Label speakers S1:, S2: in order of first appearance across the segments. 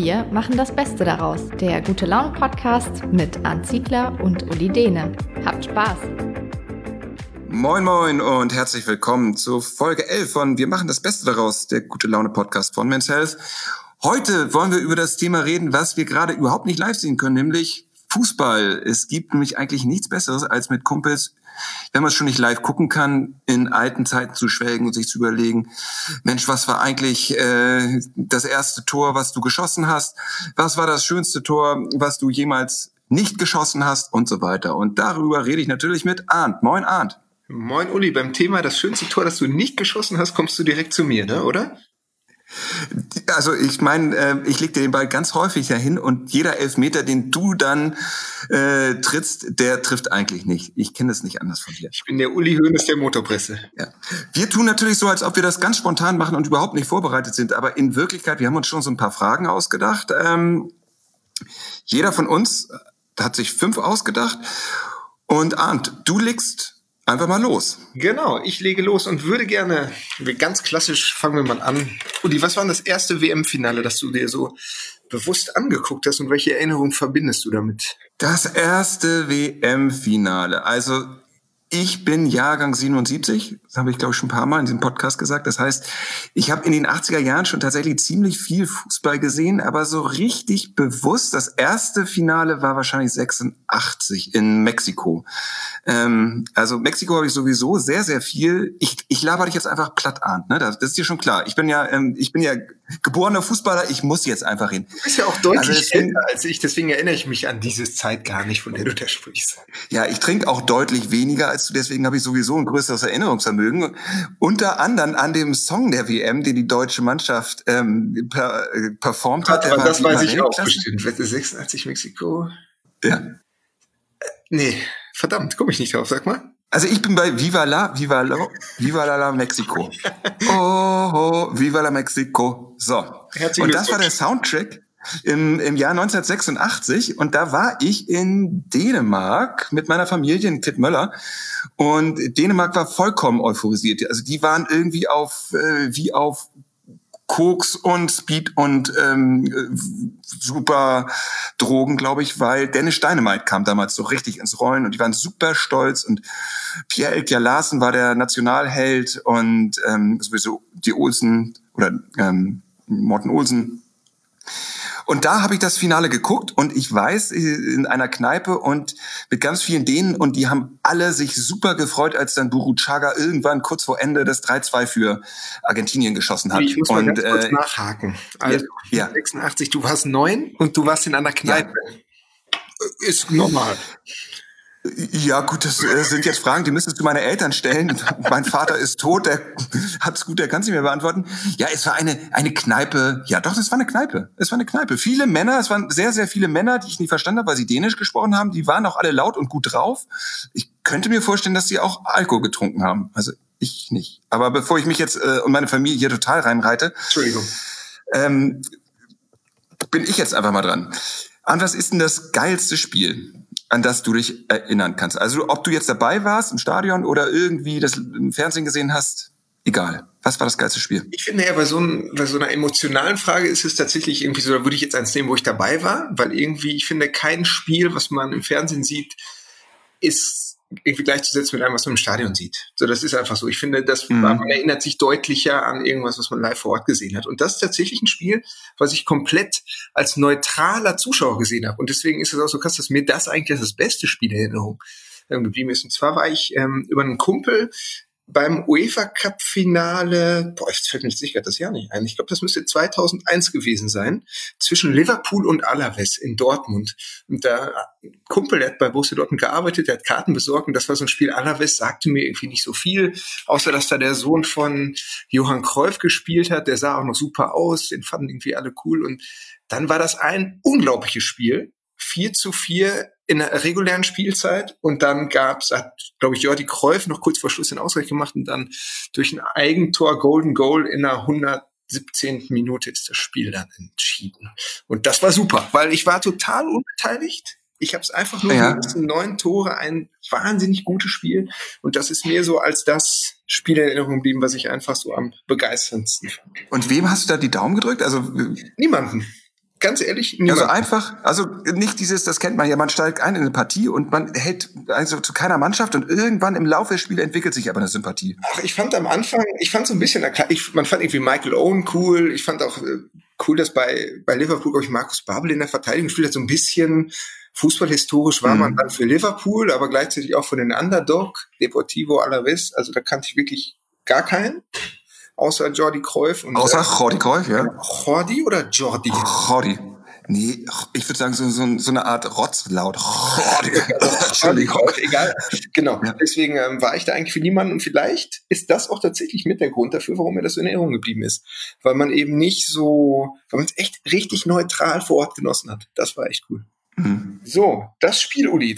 S1: Wir machen das Beste daraus. Der Gute-Laune-Podcast mit Arndt Ziegler und Uli Dehne. Habt Spaß!
S2: Moin moin und herzlich willkommen zu Folge 11 von Wir machen das Beste daraus, der Gute-Laune-Podcast von Men's Health. Heute wollen wir über das Thema reden, was wir gerade überhaupt nicht live sehen können, nämlich Fußball. Es gibt nämlich eigentlich nichts Besseres, als mit Kumpels, wenn man es schon nicht live gucken kann, in alten Zeiten zu schwelgen und sich zu überlegen, Mensch, was war eigentlich das erste Tor, was du geschossen hast? Was war das schönste Tor, was du jemals nicht geschossen hast? Und so weiter. Und darüber rede ich natürlich mit Arndt. Moin Arndt.
S3: Moin Uli, beim Thema das schönste Tor, das du nicht geschossen hast, kommst du direkt zu mir, ne, oder?
S2: Also ich meine, ich leg dir den Ball ganz häufig dahin und jeder Elfmeter, den du dann trittst, der trifft eigentlich nicht. Ich kenne das nicht anders von dir.
S3: Ich bin der Uli Hoeneß der Motorpresse.
S2: Ja. Wir tun natürlich so, als ob wir das ganz spontan machen und überhaupt nicht vorbereitet sind. Aber in Wirklichkeit, wir haben uns schon so ein paar Fragen ausgedacht. Jeder von uns hat sich 5 ausgedacht. Und Arndt, du legst einfach mal los.
S3: Genau, ich lege los und würde gerne, ganz klassisch fangen wir mal an. Uli, was war das erste WM-Finale, das du dir so bewusst angeguckt hast und welche Erinnerungen verbindest du damit?
S2: Das erste WM-Finale, also ich bin Jahrgang 77, das habe ich glaube ich schon ein paar Mal in diesem Podcast gesagt. Das heißt, ich habe in den 80er Jahren schon tatsächlich ziemlich viel Fußball gesehen, aber so richtig bewusst, das erste Finale war wahrscheinlich 86 in Mexiko. Also Mexiko habe ich sowieso sehr, sehr viel. Ich laber dich jetzt einfach platt an, ne? Das ist dir schon klar. Ich bin ja geborener Fußballer, ich muss jetzt einfach hin.
S3: Du bist ja auch deutlich älter als ich, deswegen erinnere ich mich an diese Zeit gar nicht, von der du da sprichst.
S2: Ja, ich trinke auch deutlich weniger als du, deswegen habe ich sowieso ein größeres Erinnerungsvermögen. Unter anderem an dem Song der WM, den die deutsche Mannschaft performt hat.
S3: Aber das weiß ich auch bestimmt. 86 Mexiko?
S2: Ja.
S3: Nee, verdammt, komme ich nicht drauf, sag mal.
S2: Also ich bin bei Viva la Mexico. Oh, Viva la Mexico. So. Und das war der Soundtrack im Jahr 1986 und da war ich in Dänemark mit meiner Familie in Klitmøller und Dänemark war vollkommen euphorisiert. Also die waren irgendwie auf Koks und Speed und super Drogen, glaube ich, weil Dennis Dynamite kam damals so richtig ins Rollen und die waren super stolz und Pierre Elkjær Larsen war der Nationalheld und sowieso die Olsen oder Morten Olsen. Und da habe ich das Finale geguckt und ich weiß, in einer Kneipe und mit ganz vielen Dänen und die haben alle sich super gefreut, als dann Burruchaga irgendwann kurz vor Ende das 3-2 für Argentinien geschossen hat.
S3: Ich muss mal ganz kurz nachhaken. Also
S2: ja.
S3: 86, du warst 9 und du warst in einer Kneipe. Ja. Ist normal.
S2: Ja gut, das sind jetzt Fragen, die müsstest du meine Eltern stellen. Mein Vater ist tot, der hat's gut, der kann sie mir beantworten. Ja, es war eine Kneipe. Ja doch, es war eine Kneipe. Es war eine Kneipe. Viele Männer, es waren sehr, sehr viele Männer, die ich nicht verstanden habe, weil sie Dänisch gesprochen haben. Die waren auch alle laut und gut drauf. Ich könnte mir vorstellen, dass sie auch Alkohol getrunken haben. Also ich nicht. Aber bevor ich mich jetzt und meine Familie hier total reinreite,
S3: Entschuldigung,
S2: bin ich jetzt einfach mal dran. An was ist denn das geilste Spiel, an das du dich erinnern kannst? Also ob du jetzt dabei warst im Stadion oder irgendwie das im Fernsehen gesehen hast, egal. Was war das geilste Spiel?
S3: Ich finde ja, bei so einer emotionalen Frage ist es tatsächlich irgendwie so, da würde ich jetzt eins nehmen, wo ich dabei war, weil irgendwie, ich finde, kein Spiel, was man im Fernsehen sieht, ist irgendwie gleichzusetzen mit einem, was man im Stadion sieht. So, das ist einfach so. Ich finde, man erinnert sich deutlicher an irgendwas, was man live vor Ort gesehen hat. Und das ist tatsächlich ein Spiel, was ich komplett als neutraler Zuschauer gesehen habe. Und deswegen ist es auch so krass, dass mir das eigentlich das beste Spiel in Erinnerung geblieben ist. Und zwar war ich über einen Kumpel beim UEFA-Cup-Finale, jetzt fällt mir jetzt das Jahr nicht ein. Ich glaube, das müsste 2001 gewesen sein, zwischen Liverpool und Alaves in Dortmund. Und da ein Kumpel, der hat bei Borussia Dortmund gearbeitet, der hat Karten besorgt und das war so ein Spiel. Alaves sagte mir irgendwie nicht so viel, außer dass da der Sohn von Johann Cruyff gespielt hat. Der sah auch noch super aus, den fanden irgendwie alle cool. Und dann war das ein unglaubliches Spiel. 4-4 in der regulären Spielzeit und dann hat, glaube ich, Jordi Cruyff noch kurz vor Schluss den Ausgleich gemacht und dann durch ein Eigentor Golden Goal in der 117. Minute ist das Spiel dann entschieden. Und das war super, weil ich war total unbeteiligt. Ich habe es einfach nur genossen, 9 Tore, ein wahnsinnig gutes Spiel und das ist mir so als das Spiel in Erinnerung geblieben, was ich einfach so am begeisterndsten fand.
S2: Und wem hast du da die Daumen gedrückt? Also
S3: niemanden. Ganz ehrlich,
S2: niemand. Also einfach, also nicht dieses, das kennt man ja, man steigt ein in eine Partie und man hält also zu keiner Mannschaft und irgendwann im Laufe des Spiels entwickelt sich aber eine Sympathie.
S3: Ach, ich fand so ein bisschen, man fand irgendwie Michael Owen cool, ich fand auch cool, dass bei Liverpool, glaube ich, Markus Babbel in der Verteidigung gespielt hat, so ein bisschen fußballhistorisch war man dann für Liverpool, aber gleichzeitig auch für den Underdog, Deportivo Alavés, also da kannte ich wirklich gar keinen. Außer Jordi Cruyff.
S2: Außer Jordi Cruyff, ja.
S3: Jordi oder Jordi?
S2: Jordi. Nee, ich würde sagen, so eine Art Rotzlaut. Jordi.
S3: Entschuldigung. Egal. Genau. Ja. Deswegen war ich da eigentlich für niemanden. Und vielleicht ist das auch tatsächlich mit der Grund dafür, warum mir das so in Erinnerung geblieben ist. Weil man eben nicht so, weil man es echt richtig neutral vor Ort genossen hat. Das war echt cool. Mhm. So, das Spiel, Uli,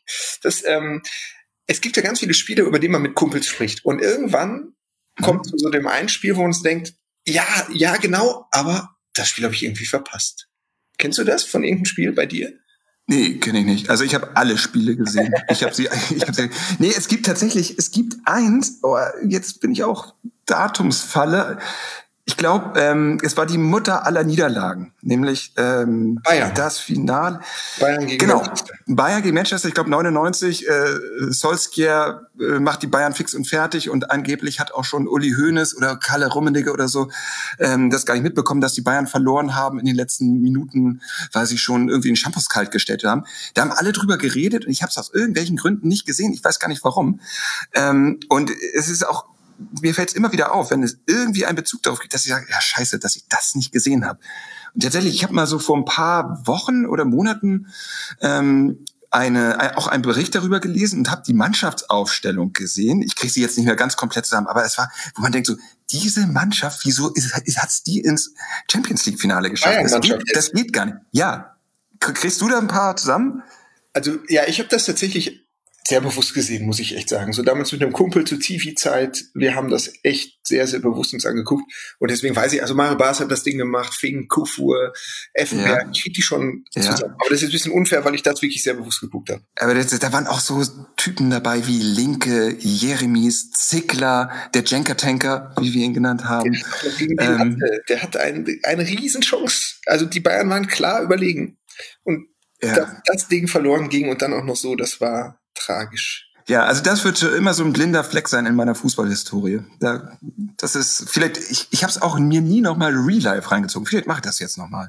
S3: es gibt ja ganz viele Spiele, über die man mit Kumpels spricht. Und irgendwann kommt zu so dem einen Spiel, wo man uns denkt, ja, genau, aber das Spiel habe ich irgendwie verpasst. Kennst du das von irgendeinem Spiel bei dir?
S2: Nee, kenne ich nicht. Also ich habe alle Spiele gesehen. Nee, es gibt eins, jetzt bin ich auch Datumsfalle. Ich glaube, es war die Mutter aller Niederlagen, nämlich
S3: Bayern.
S2: Das Finale.
S3: Bayern gegen Manchester.
S2: Bayern gegen Manchester, ich glaube 99. Solskjaer macht die Bayern fix und fertig und angeblich hat auch schon Uli Hoeneß oder Kalle Rummenigge oder so das gar nicht mitbekommen, dass die Bayern verloren haben in den letzten Minuten, weil sie schon irgendwie den Shampoos kalt gestellt haben. Da haben alle drüber geredet und ich habe es aus irgendwelchen Gründen nicht gesehen. Ich weiß gar nicht warum. Und es ist auch, mir fällt es immer wieder auf, wenn es irgendwie einen Bezug darauf gibt, dass ich sage, ja scheiße, dass ich das nicht gesehen habe. Und tatsächlich, ich habe mal so vor ein paar Wochen oder Monaten auch einen Bericht darüber gelesen und habe die Mannschaftsaufstellung gesehen. Ich kriege sie jetzt nicht mehr ganz komplett zusammen, aber es war, wo man denkt so, diese Mannschaft, wieso hat's die ins Champions-League-Finale geschafft? Das geht gar nicht. Ja. Kriegst du da ein paar zusammen?
S3: Also ja, ich habe das tatsächlich sehr bewusst gesehen, muss ich echt sagen. So damals mit einem Kumpel zur TV-Zeit, wir haben das echt sehr, sehr bewusst uns angeguckt. Und deswegen weiß ich, also Mario Barth hat das Ding gemacht, Fink, Kufur, Effenberg, ich krieg die schon zusammen. Aber das ist ein bisschen unfair, weil ich das wirklich sehr bewusst geguckt habe.
S2: Aber da waren auch so Typen dabei wie Linke, Jeremies, Zickler, der Jenker-Tanker, wie wir ihn genannt haben.
S3: Der hatte eine Riesenchance. Also die Bayern waren klar überlegen. Und das Ding verloren ging und dann auch noch so, das war tragisch.
S2: Ja, also das wird schon immer so ein blinder Fleck sein in meiner Fußballhistorie. Das ist vielleicht, ich habe es auch mir nie nochmal Real Life reingezogen. Vielleicht mache ich das jetzt nochmal.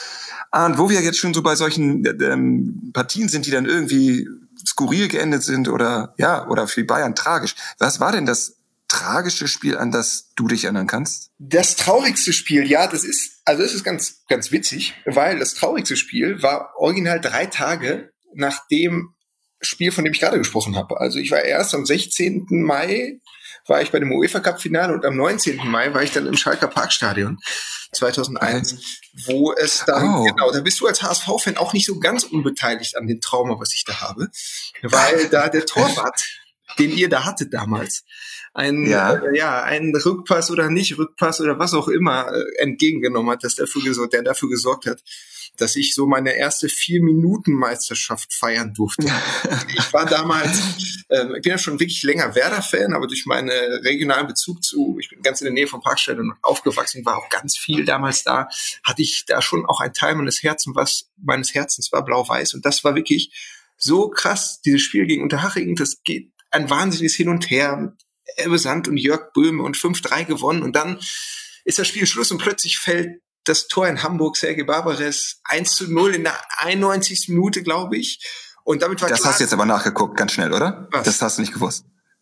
S2: Und wo wir jetzt schon so bei solchen Partien sind, die dann irgendwie skurril geendet sind oder für die Bayern tragisch. Was war denn das tragische Spiel, an das du dich erinnern kannst?
S3: Das traurigste Spiel, das ist ganz, ganz witzig, weil das traurigste Spiel war original 3 Tage nach dem Spiel, von dem ich gerade gesprochen habe. Also ich war erst am 16. Mai war ich bei dem UEFA-Cup-Finale und am 19. Mai war ich dann im Schalker Parkstadion 2001, wo es dann, da bist du als HSV-Fan auch nicht so ganz unbeteiligt an dem Trauma, was ich da habe, weil da der Torwart, den ihr da hattet damals, einen Rückpass oder nicht Rückpass oder was auch immer entgegengenommen hat, der dafür gesorgt hat, dass ich so meine erste 4-Minuten-Meisterschaft feiern durfte. Ich war damals, ich bin ja schon wirklich länger Werder-Fan, aber durch meinen regionalen Bezug ich bin ganz in der Nähe vom Parkstadion aufgewachsen, war auch ganz viel damals da, hatte ich da schon auch ein Teil meines Herzens war blau-weiß und das war wirklich so krass, dieses Spiel gegen Unterhaching, das geht ein wahnsinniges Hin und Her, Ebbe Sand und Jörg Böhme und 5-3 gewonnen und dann ist das Spiel Schluss und plötzlich fällt das Tor in Hamburg, Serge Barbares, 1:0 in der 91. Minute, glaube ich. Und damit war
S2: das klar, hast du jetzt aber nachgeguckt, ganz schnell, oder?
S3: Was?
S2: Das hast du nicht gewusst.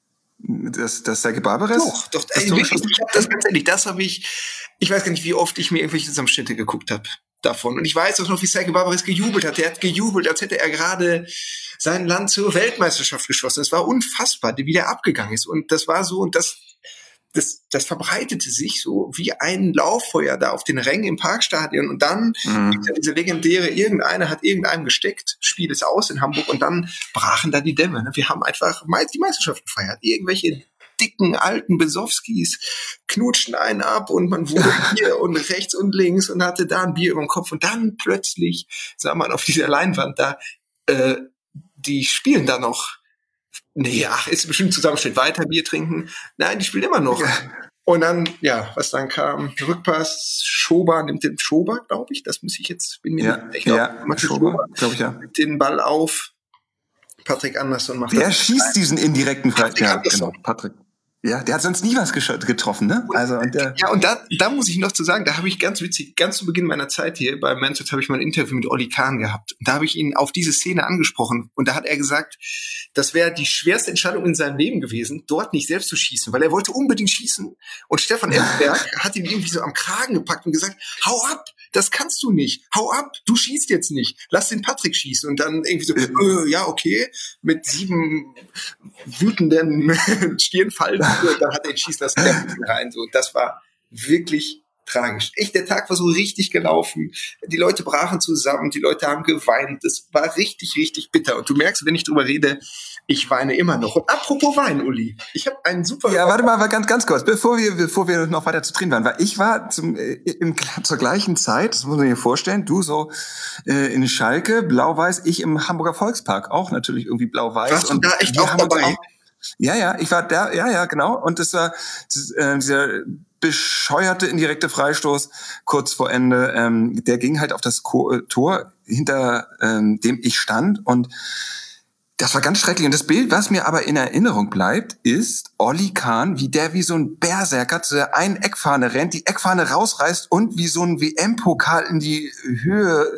S2: Das Serge Barbares?
S3: Doch, wirklich, ich hab das ganz ehrlich, ich weiß gar nicht, wie oft ich mir irgendwelche Zusammenschnitte geguckt habe davon. Und ich weiß auch noch, wie Serge Barbares gejubelt hat. Der hat gejubelt, als hätte er gerade sein Land zur Weltmeisterschaft geschossen. Es war unfassbar, wie der abgegangen ist. Und das war so, und das verbreitete sich so wie ein Lauffeuer da auf den Rängen im Parkstadion und dann gibt ja diese legendäre, irgendeiner hat irgendeinem gesteckt, Spiel ist aus in Hamburg und dann brachen da die Dämme. Wir haben einfach die Meisterschaft gefeiert. Irgendwelche dicken, alten Besowskis knutschten einen ab und man wurde hier und rechts und links und hatte da ein Bier über dem Kopf und dann plötzlich sah man auf dieser Leinwand da, die spielen da noch. Nee, ist bestimmt Zusammenschnitt weiter, Bier trinken. Nein, die spielen immer noch. Und dann, ja, was dann kam, Rückpass, Schober nimmt den Schober, glaube ich, das muss ich jetzt, bin mir nicht
S2: Schober, glaube ich, ja.
S3: Nimmt den Ball auf, Patrick Andersson macht
S2: der schießt diesen indirekten
S3: Patrick Andersson.
S2: Genau, Patrick. Ja, der hat sonst nie was getroffen, ne? Also, und
S3: da muss ich noch zu sagen, da habe ich ganz witzig, ganz zu Beginn meiner Zeit hier bei Mansfield habe ich mal ein Interview mit Olli Kahn gehabt. Und da habe ich ihn auf diese Szene angesprochen. Und da hat er gesagt, das wäre die schwerste Entscheidung in seinem Leben gewesen, dort nicht selbst zu schießen, weil er wollte unbedingt schießen. Und Stefan Effenberg hat ihn irgendwie so am Kragen gepackt und gesagt, hau ab, das kannst du nicht, hau ab, du schießt jetzt nicht, lass den Patrick schießen. Und dann irgendwie so, ja, okay, mit 7 wütenden Stirnfalten, dann hat er entschieden, das rein. So, das war wirklich tragisch. Echt, der Tag war so richtig gelaufen. Die Leute brachen zusammen, die Leute haben geweint. Das war richtig, richtig bitter. Und du merkst, wenn ich drüber rede, ich weine immer noch. Und apropos Wein, Uli, ich habe einen super...
S2: Ja, warte mal, ganz kurz, bevor wir noch weiter zu drin waren, weil ich war zur gleichen Zeit, das muss man sich vorstellen, du so in Schalke, blau-weiß, ich im Hamburger Volkspark, auch natürlich irgendwie blau-weiß.
S3: Warst du da echt auch dabei?
S2: Ja, ich war da, ja, genau. Und das war dieser bescheuerte indirekte Freistoß kurz vor Ende. Der ging halt auf das Tor, hinter dem ich stand. Und das war ganz schrecklich. Und das Bild, was mir aber in Erinnerung bleibt, ist Olli Kahn, wie so ein Berserker zu der einen Eckfahne rennt, die Eckfahne rausreißt und wie so ein WM-Pokal in die Höhe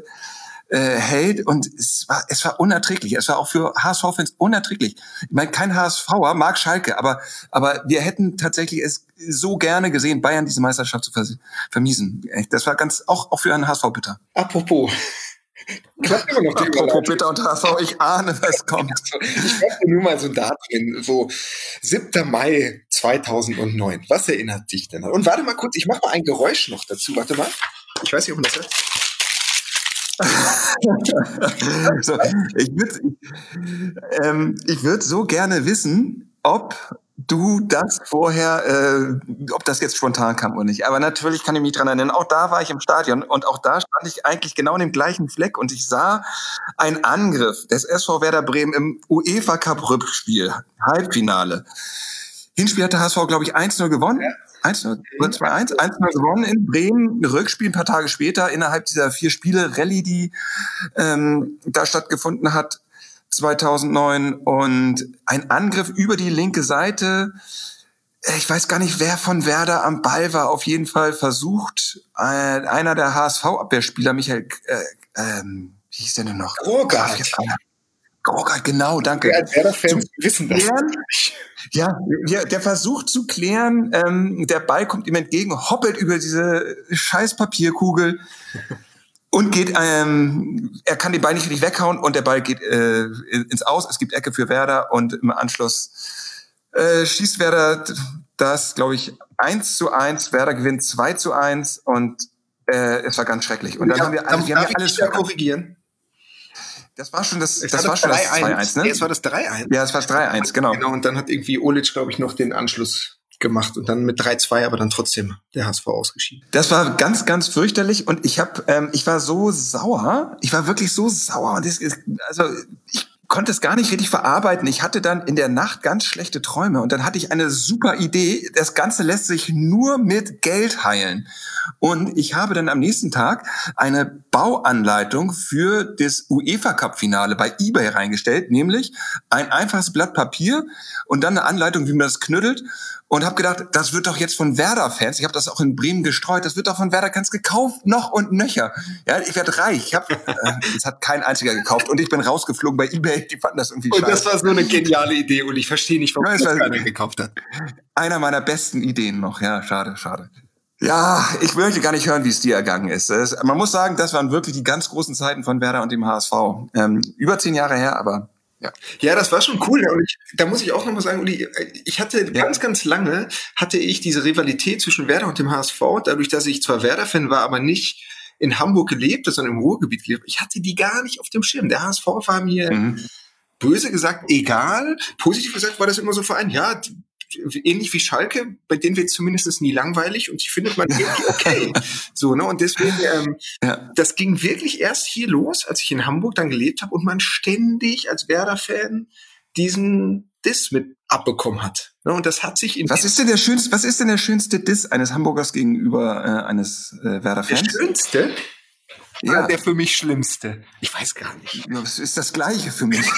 S2: hält, und es war unerträglich. Es war auch für HSV-Fans unerträglich. Ich meine, kein HSVer mag Schalke, aber wir hätten tatsächlich es so gerne gesehen, Bayern diese Meisterschaft zu vermiesen. Das war auch für einen HSV bitter.
S3: Apropos. Klappt immer noch die
S2: Apropos bitter und HSV, ich ahne, was kommt.
S3: Ich wollte nur mal so ein Datum, so 7. Mai 2009. Was erinnert dich denn? Und warte mal kurz, ich mache mal ein Geräusch noch dazu. Warte mal. Ich weiß nicht, ob man das hört.
S2: So, ich würde so gerne wissen, ob du das vorher, ob das jetzt spontan kam oder nicht. Aber natürlich kann ich mich dran erinnern, auch da war ich im Stadion und auch da stand ich eigentlich genau an dem gleichen Fleck und ich sah einen Angriff des SV Werder Bremen im UEFA Cup Rückspiel, Halbfinale. Hinspiel hat der HSV, glaube ich, 1-0 gewonnen. Ja. 1-0 oder 2-1, 1-0 gewonnen in Bremen, Rückspiel ein paar Tage später innerhalb dieser 4 Spiele Rallye, die da stattgefunden hat 2009, und ein Angriff über die linke Seite. Ich weiß gar nicht, wer von Werder am Ball war, auf jeden Fall versucht einer der HSV-Abwehrspieler, Michael, wie hieß der denn noch?
S3: Rogart,
S2: genau, danke.
S3: Ja, Werder-Fans wissen das.
S2: Ja, der versucht zu klären, der Ball kommt ihm entgegen, hoppelt über diese scheiß Papierkugel und geht, er kann den Ball nicht richtig weghauen und der Ball geht ins Aus, es gibt Ecke für Werder und im Anschluss schießt Werder das, glaube ich, 1-1, Werder gewinnt 2-1 und es war ganz schrecklich. Und dann haben wir alles
S3: korrigieren.
S2: Das war schon das 2-1, ne?
S3: Es war das 3-1.
S2: Ja, es war das 3-1, genau.
S3: Genau, und dann hat irgendwie Olic, glaube ich, noch den Anschluss gemacht und dann mit 3-2, aber dann trotzdem der HSV ausgeschieden.
S2: Das war ganz, ganz fürchterlich und ich war so sauer. Ich war wirklich so sauer und ich konnte es gar nicht richtig verarbeiten. Ich hatte dann in der Nacht ganz schlechte Träume und dann hatte ich eine super Idee. Das Ganze lässt sich nur mit Geld heilen. Und ich habe dann am nächsten Tag eine Bauanleitung für das UEFA-Cup-Finale bei eBay reingestellt, nämlich ein einfaches Blatt Papier und dann eine Anleitung, wie man das knüttelt. Und habe gedacht, das wird doch jetzt von Werder-Fans, ich habe das auch in Bremen gestreut, das wird doch von Werder-Fans gekauft, noch und nöcher. Ja, ich werde reich. Das hat kein einziger gekauft und ich bin rausgeflogen bei eBay, die fanden das irgendwie scheiße.
S3: Und das war so eine geniale Idee und ich verstehe nicht, warum das keiner gekauft hat.
S2: Einer meiner besten Ideen noch, ja, schade. Ja, ich möchte gar nicht hören, wie es dir ergangen ist. Man muss sagen, das waren wirklich die ganz großen Zeiten von Werder und dem HSV. Über 10 Jahre her, aber...
S3: Ja, das war schon cool. Und da muss ich auch noch mal sagen, Uli, ich hatte ganz lange diese Rivalität zwischen Werder und dem HSV, dadurch, dass ich zwar Werder-Fan war, aber nicht in Hamburg gelebt, sondern im Ruhrgebiet gelebt. Ich hatte die gar nicht auf dem Schirm. Der HSV war mir böse gesagt egal. Positiv gesagt war das immer so Verein, ja, ähnlich wie Schalke, bei denen wird es zumindest nie langweilig und die findet man irgendwie okay. So, ne? Und deswegen, das ging wirklich erst hier los, als ich in Hamburg dann gelebt habe und man ständig als Werder-Fan diesen Diss mit abbekommen hat. Und das hat sich
S2: Was ist denn der schönste Diss eines Hamburgers gegenüber eines Werder-Fans?
S3: Der schönste?
S2: Ja.
S3: Der für mich schlimmste? Ich weiß gar nicht.
S2: Ja, das ist das Gleiche für mich.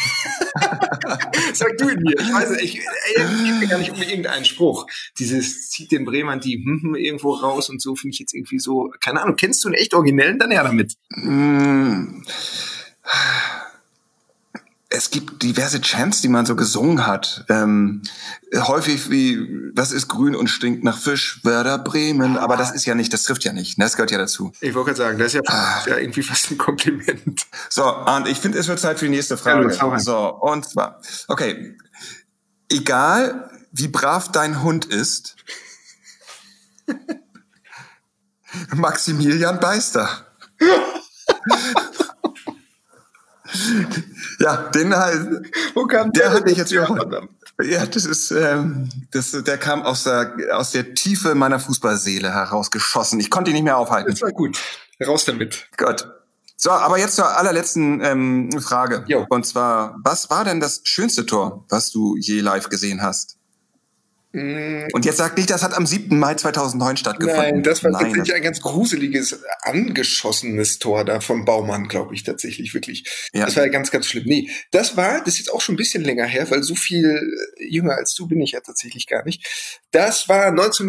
S3: Sag du ihn mir. Ich weiß nicht, ich geht gar nicht um irgendeinen Spruch. Dieses zieht den Bremern die irgendwo raus und so, finde ich jetzt irgendwie so, keine Ahnung, kennst du einen echt originellen? Dann her damit.
S2: Es gibt diverse Chants, die man so gesungen hat. Häufig wie, was ist grün und stinkt nach Fisch? Werder Bremen. Aber das ist ja nicht, das trifft ja nicht. Das gehört ja dazu.
S3: Ich wollte gerade sagen, das ist ja irgendwie fast ein Kompliment.
S2: So, und ich finde, es wird Zeit für die nächste Frage.
S3: Ja,
S2: so, und zwar, okay. Egal, wie brav dein Hund ist, Maximilian Beister. Ja, den halt.
S3: Wo kam
S2: der hatte ich jetzt überhaupt. Ja, das ist, der kam aus der Tiefe meiner Fußballseele herausgeschossen. Ich konnte ihn nicht mehr aufhalten.
S3: Das war gut. Raus damit.
S2: Gott. So, aber jetzt zur allerletzten Frage.
S3: Jo.
S2: Und zwar, was war denn das schönste Tor, was du je live gesehen hast? Und jetzt sag nicht, das hat am 7. Mai 2009 stattgefunden.
S3: Nein, das war tatsächlich ein ganz gruseliges, angeschossenes Tor da vom Baumann, glaube ich, tatsächlich, wirklich. Ja. Das war ja ganz, ganz schlimm. Nee, das ist jetzt auch schon ein bisschen länger her, weil so viel jünger als du bin ich ja tatsächlich gar nicht. Das war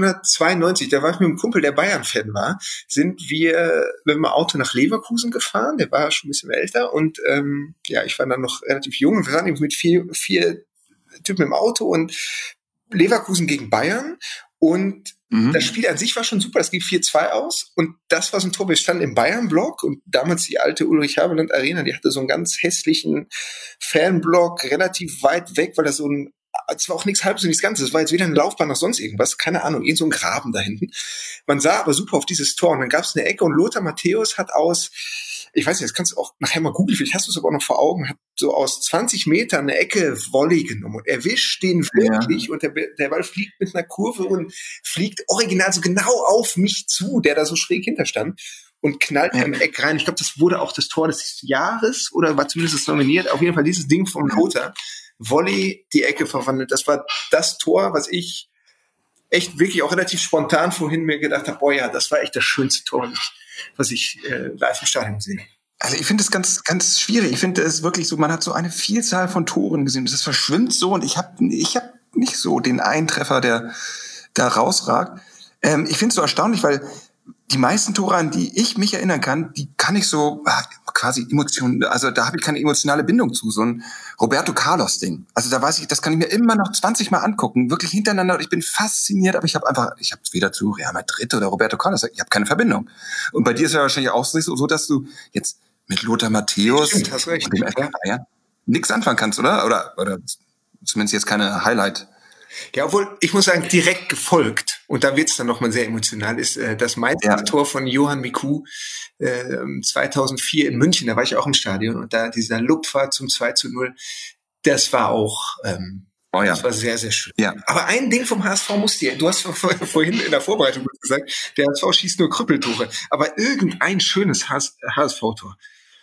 S3: 1992, da war ich mit einem Kumpel, der Bayern-Fan war, sind wir mit dem Auto nach Leverkusen gefahren, der war schon ein bisschen älter und ich war dann noch relativ jung und wir waren eben mit vier Typen im Auto und Leverkusen gegen Bayern und das Spiel an sich war schon super, das ging 4-2 aus und das war so ein Tor, wir standen im Bayern-Block und damals die alte Ulrich-Haberland-Arena, die hatte so einen ganz hässlichen Fanblock, relativ weit weg, weil das es war auch nichts halbes und nichts Ganzes, es war jetzt weder eine Laufbahn noch sonst irgendwas, keine Ahnung, irgend so ein Graben da hinten. Man sah aber super auf dieses Tor und dann gab es eine Ecke und Lothar Matthäus hat aus, ich weiß nicht, das kannst du auch nachher mal googeln, vielleicht hast du es aber auch noch vor Augen, hat so aus 20 Metern eine Ecke Volley genommen und erwischt den wirklich und der Ball fliegt mit einer Kurve und fliegt original so genau auf mich zu, der da so schräg hinterstand und knallt im Eck rein. Ich glaube, das wurde auch das Tor des Jahres oder war zumindest nominiert. Auf jeden Fall dieses Ding vom Lothar. Volley, die Ecke verwandelt. Das war das Tor, was ich echt wirklich auch relativ spontan vorhin mir gedacht habe, boah ja, das war echt das schönste Tor, was ich live im Stadion gesehen habe.
S2: Also ich finde es ganz, ganz schwierig. Ich finde es wirklich so, man hat so eine Vielzahl von Toren gesehen. Das verschwimmt so und ich hab nicht so den Eintreffer, der da rausragt. Ich finde es so erstaunlich, weil die meisten Tore, an die ich mich erinnern kann, die kann ich so quasi da habe ich keine emotionale Bindung zu. So ein Roberto Carlos-Ding. Also da weiß ich, das kann ich mir immer noch 20 Mal angucken, wirklich hintereinander. Ich bin fasziniert, aber ich habe weder zu Real Madrid oder Roberto Carlos, ich habe keine Verbindung. Und bei dir ist ja wahrscheinlich auch so, dass du jetzt mit Lothar Matthäus und dem FK Bayern nichts anfangen kannst, oder? Oder zumindest jetzt keine Highlight.
S3: Ja, obwohl, ich muss sagen, direkt gefolgt, und da wird's dann nochmal sehr emotional, ist das Meistertor von Johann Miku 2004 in München, da war ich auch im Stadion, und da dieser Lupfer zum 2-0, das war auch, das war sehr, sehr schön. Ja. Aber ein Ding vom HSV du hast vorhin in der Vorbereitung gesagt, der HSV schießt nur Krüppeltore, aber irgendein schönes HSV-Tor.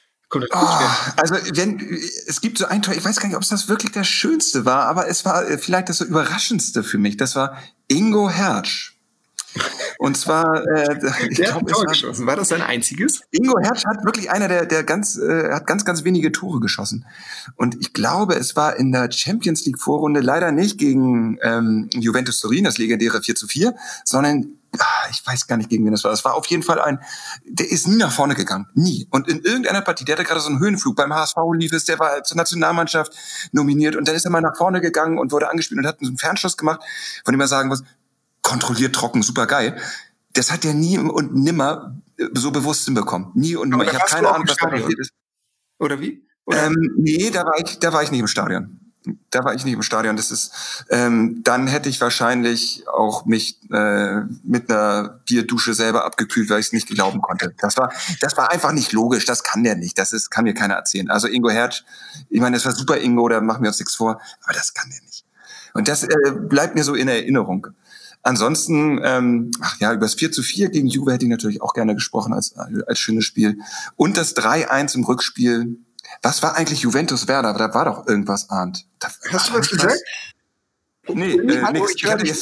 S2: Also es gibt so ein Tor, ich weiß gar nicht, ob es das wirklich das Schönste war, aber es war vielleicht das so Überraschendste für mich. Das war Ingo Hertz. Und zwar,
S3: ich glaube, war das sein einziges?
S2: Ingo Hertz hat wirklich einer der ganz wenige Tore geschossen. Und ich glaube, es war in der Champions League Vorrunde leider nicht gegen Juventus Turin, das legendäre 4-4, sondern ich weiß gar nicht, gegen wen das war. Es war auf jeden Fall der ist nie nach vorne gegangen. Nie. Und in irgendeiner Partie, der hatte gerade so einen Höhenflug. Beim HSV lief es, der war zur Nationalmannschaft nominiert und dann ist er mal nach vorne gegangen und wurde angespielt und hat einen Fernschuss gemacht, von dem er sagen muss, kontrolliert, trocken, super geil. Das hat er nie und nimmer so bewusst hinbekommen. Nie und nimmer. Ich habe keine Ahnung, was da passiert ist.
S3: Oder wie?
S2: Nee, da war ich nicht im Stadion. Das ist, dann hätte ich wahrscheinlich auch mich mit einer Bierdusche selber abgekühlt, weil ich es nicht glauben konnte. Das war einfach nicht logisch. Das kann der nicht. Kann mir keiner erzählen. Also Ingo Hertz, ich meine, das war super Ingo, da machen wir uns nichts vor, aber das kann der nicht. Und das bleibt mir so in Erinnerung. Ansonsten, über das 4-4 gegen Juve hätte ich natürlich auch gerne gesprochen als schönes Spiel. Und das 3-1 im Rückspiel Was war eigentlich Juventus Werder? Da war doch irgendwas, Arndt.
S3: Hast du was gesagt?
S2: Nee, nichts. Ich hatte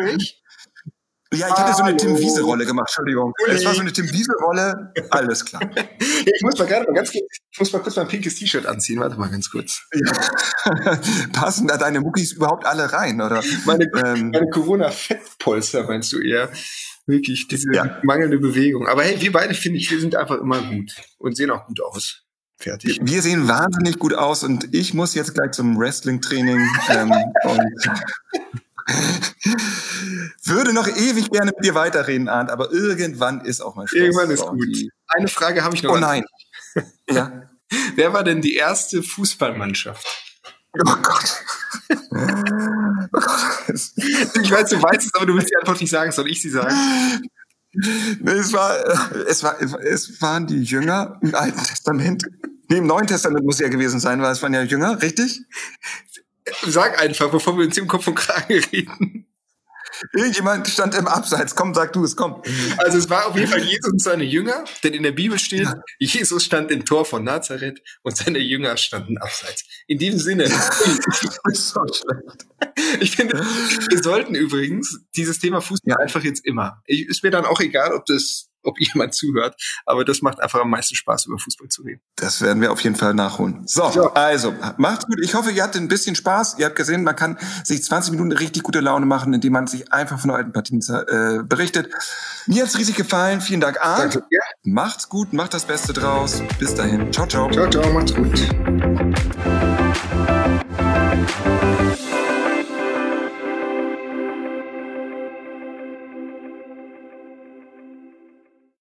S2: so eine Tim Wiese-Rolle gemacht, Entschuldigung. Es war so eine Tim Wiese-Rolle, alles klar.
S3: Ich muss mal kurz mein pinkes T-Shirt anziehen, warte mal ganz kurz.
S2: Ja. Passen da deine Muckis überhaupt alle rein, oder?
S3: Meine Corona-Fettpolster meinst du eher? Wirklich, diese mangelnde Bewegung. Aber hey, wir beide, finde ich, wir sind einfach immer gut und sehen auch gut aus. Fertig.
S2: Wir sehen wahnsinnig gut aus und ich muss jetzt gleich zum Wrestling-Training und würde noch ewig gerne mit dir weiterreden, Arndt, aber irgendwann ist auch mal Schluss.
S3: Irgendwann ist gut. Eine Frage habe ich noch.
S2: Oh nein. Ja.
S3: Wer war denn die erste Fußballmannschaft?
S2: Oh Gott.
S3: Ich weiß, du weißt es, aber du willst die Antwort nicht sagen. Soll ich sie sagen?
S2: Es waren die Jünger im Alten Testament. Nee, im Neuen Testament muss ja gewesen sein, weil es waren ja Jünger, richtig?
S3: Sag einfach, bevor wir uns im Kopf und Kragen reden.
S2: Irgendjemand stand im Abseits. Komm, sag du es, komm.
S3: Also es war auf jeden Fall Jesus und seine Jünger, denn in der Bibel steht, Jesus stand im Tor von Nazareth und seine Jünger standen abseits. In diesem Sinne.
S2: Das ist so schlecht.
S3: Ich finde, wir sollten übrigens dieses Thema Fußball einfach jetzt immer. Ist mir dann auch egal, ob jemand zuhört, aber das macht einfach am meisten Spaß, über Fußball zu reden.
S2: Das werden wir auf jeden Fall nachholen. So, also, macht's gut. Ich hoffe, ihr hattet ein bisschen Spaß. Ihr habt gesehen, man kann sich 20 Minuten richtig gute Laune machen, indem man sich einfach von alten Partien berichtet. Mir hat's riesig gefallen. Vielen Dank, Arndt.
S3: Danke. Ja.
S2: Macht's gut, macht das Beste draus. Bis dahin. Ciao, ciao.
S3: Ciao, ciao, macht's gut.